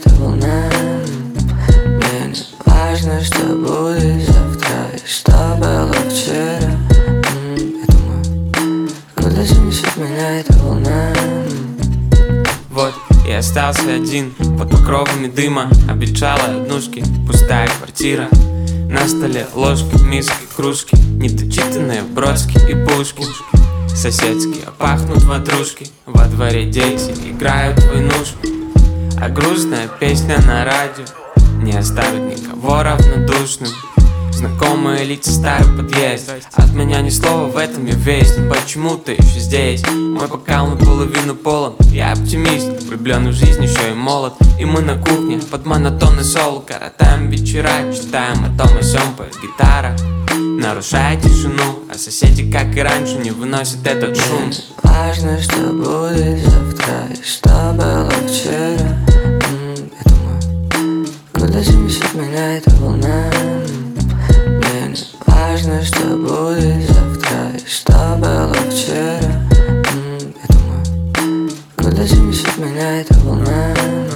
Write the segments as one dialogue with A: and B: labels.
A: эта волна. Мне не важно, что будет завтра и что было вчера. Я думаю, куда занесет меня эта волна.
B: Вот и остался один под покровами дыма. Обветшалые однушки, пустая квартира. На столе ложки, миски, кружки, недочитанные бродски и пушки. Соседские пахнут ватрушки, во дворе дети играют в войнушку. А грустная песня на радио не оставит никого равнодушным. Знакомые лица, старый подъезд. От меня ни слова, в этом я весь. Но почему ты еще здесь? Мой бокал наполовину полон. Я оптимист, влюблен в жизнь, еще и молод. И мы на кухне под монотонный соло коротаем вечера, читаем о том о сём, поет гитара, нарушая тишину. А соседи, как и раньше, не выносят этот шум.
A: Мне важно, что будет завтра и что было вчера. Я думаю, куда занесет меня эта волна. Мне не важно, что будет завтра и что было вчера. Я думаю, куда занесет меня эта волна.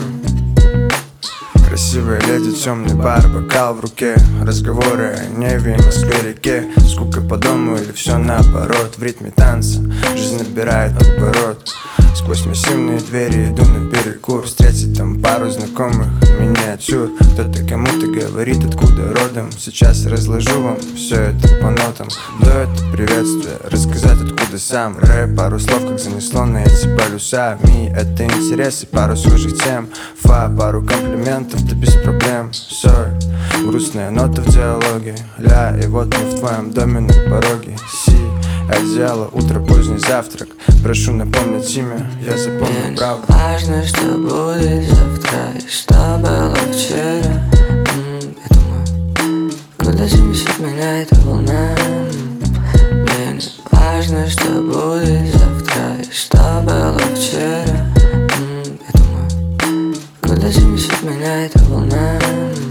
C: Красивая леди, темный бар, бокал в руке. Разговоры о небе, Москве-реке. Скука по дому или все наоборот. В ритме танца жизнь набирает оборот. Сквозь массивные двери иду на перекур. Встретить там пару знакомых миниатюр. Кто-то кому-то говорит, откуда родом. Сейчас разложу вам все это по нотам. Дуэт, приветствие, рассказать откуда сам. Рэп, пару слов, как занесло на эти полюса. Ми, это интерес и пару схожих тем. Фа, пару комплиментов, да без проблем. Соль, грустная нота в диалоге. Ля, и вот мы в твоем доме на пороге. Си, одеяло, утро, поздний завтрак. Прошу напомнить имя, я запомню правду.
A: Мне важно, что будет завтра и что было вчера. Я думаю, куда занесет меня эта волна. Мне не важно, что будет завтра и что было вчера. Я думаю, куда занесет меня эта волна.